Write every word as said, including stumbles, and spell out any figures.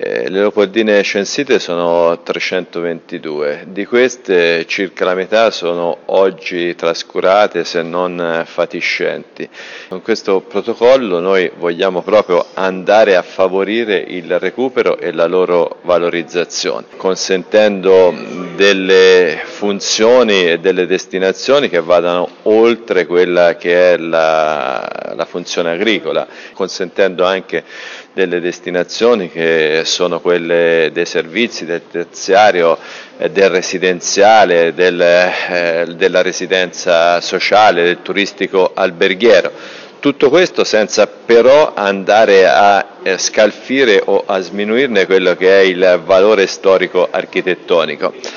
Eh, le Leopoldine censite sono trecentoventidue, di queste circa la metà sono oggi trascurate se non fatiscenti. Con questo protocollo noi vogliamo proprio andare a favorire il recupero e la loro valorizzazione, consentendo delle funzioni e delle destinazioni che vadano oltre quella che è la, la funzione agricola, consentendo anche delle destinazioni che sono quelle dei servizi, del terziario, del residenziale, del, eh, della residenza sociale, del turistico alberghiero. Tutto questo senza però andare a scalfire o a sminuirne quello che è il valore storico architettonico.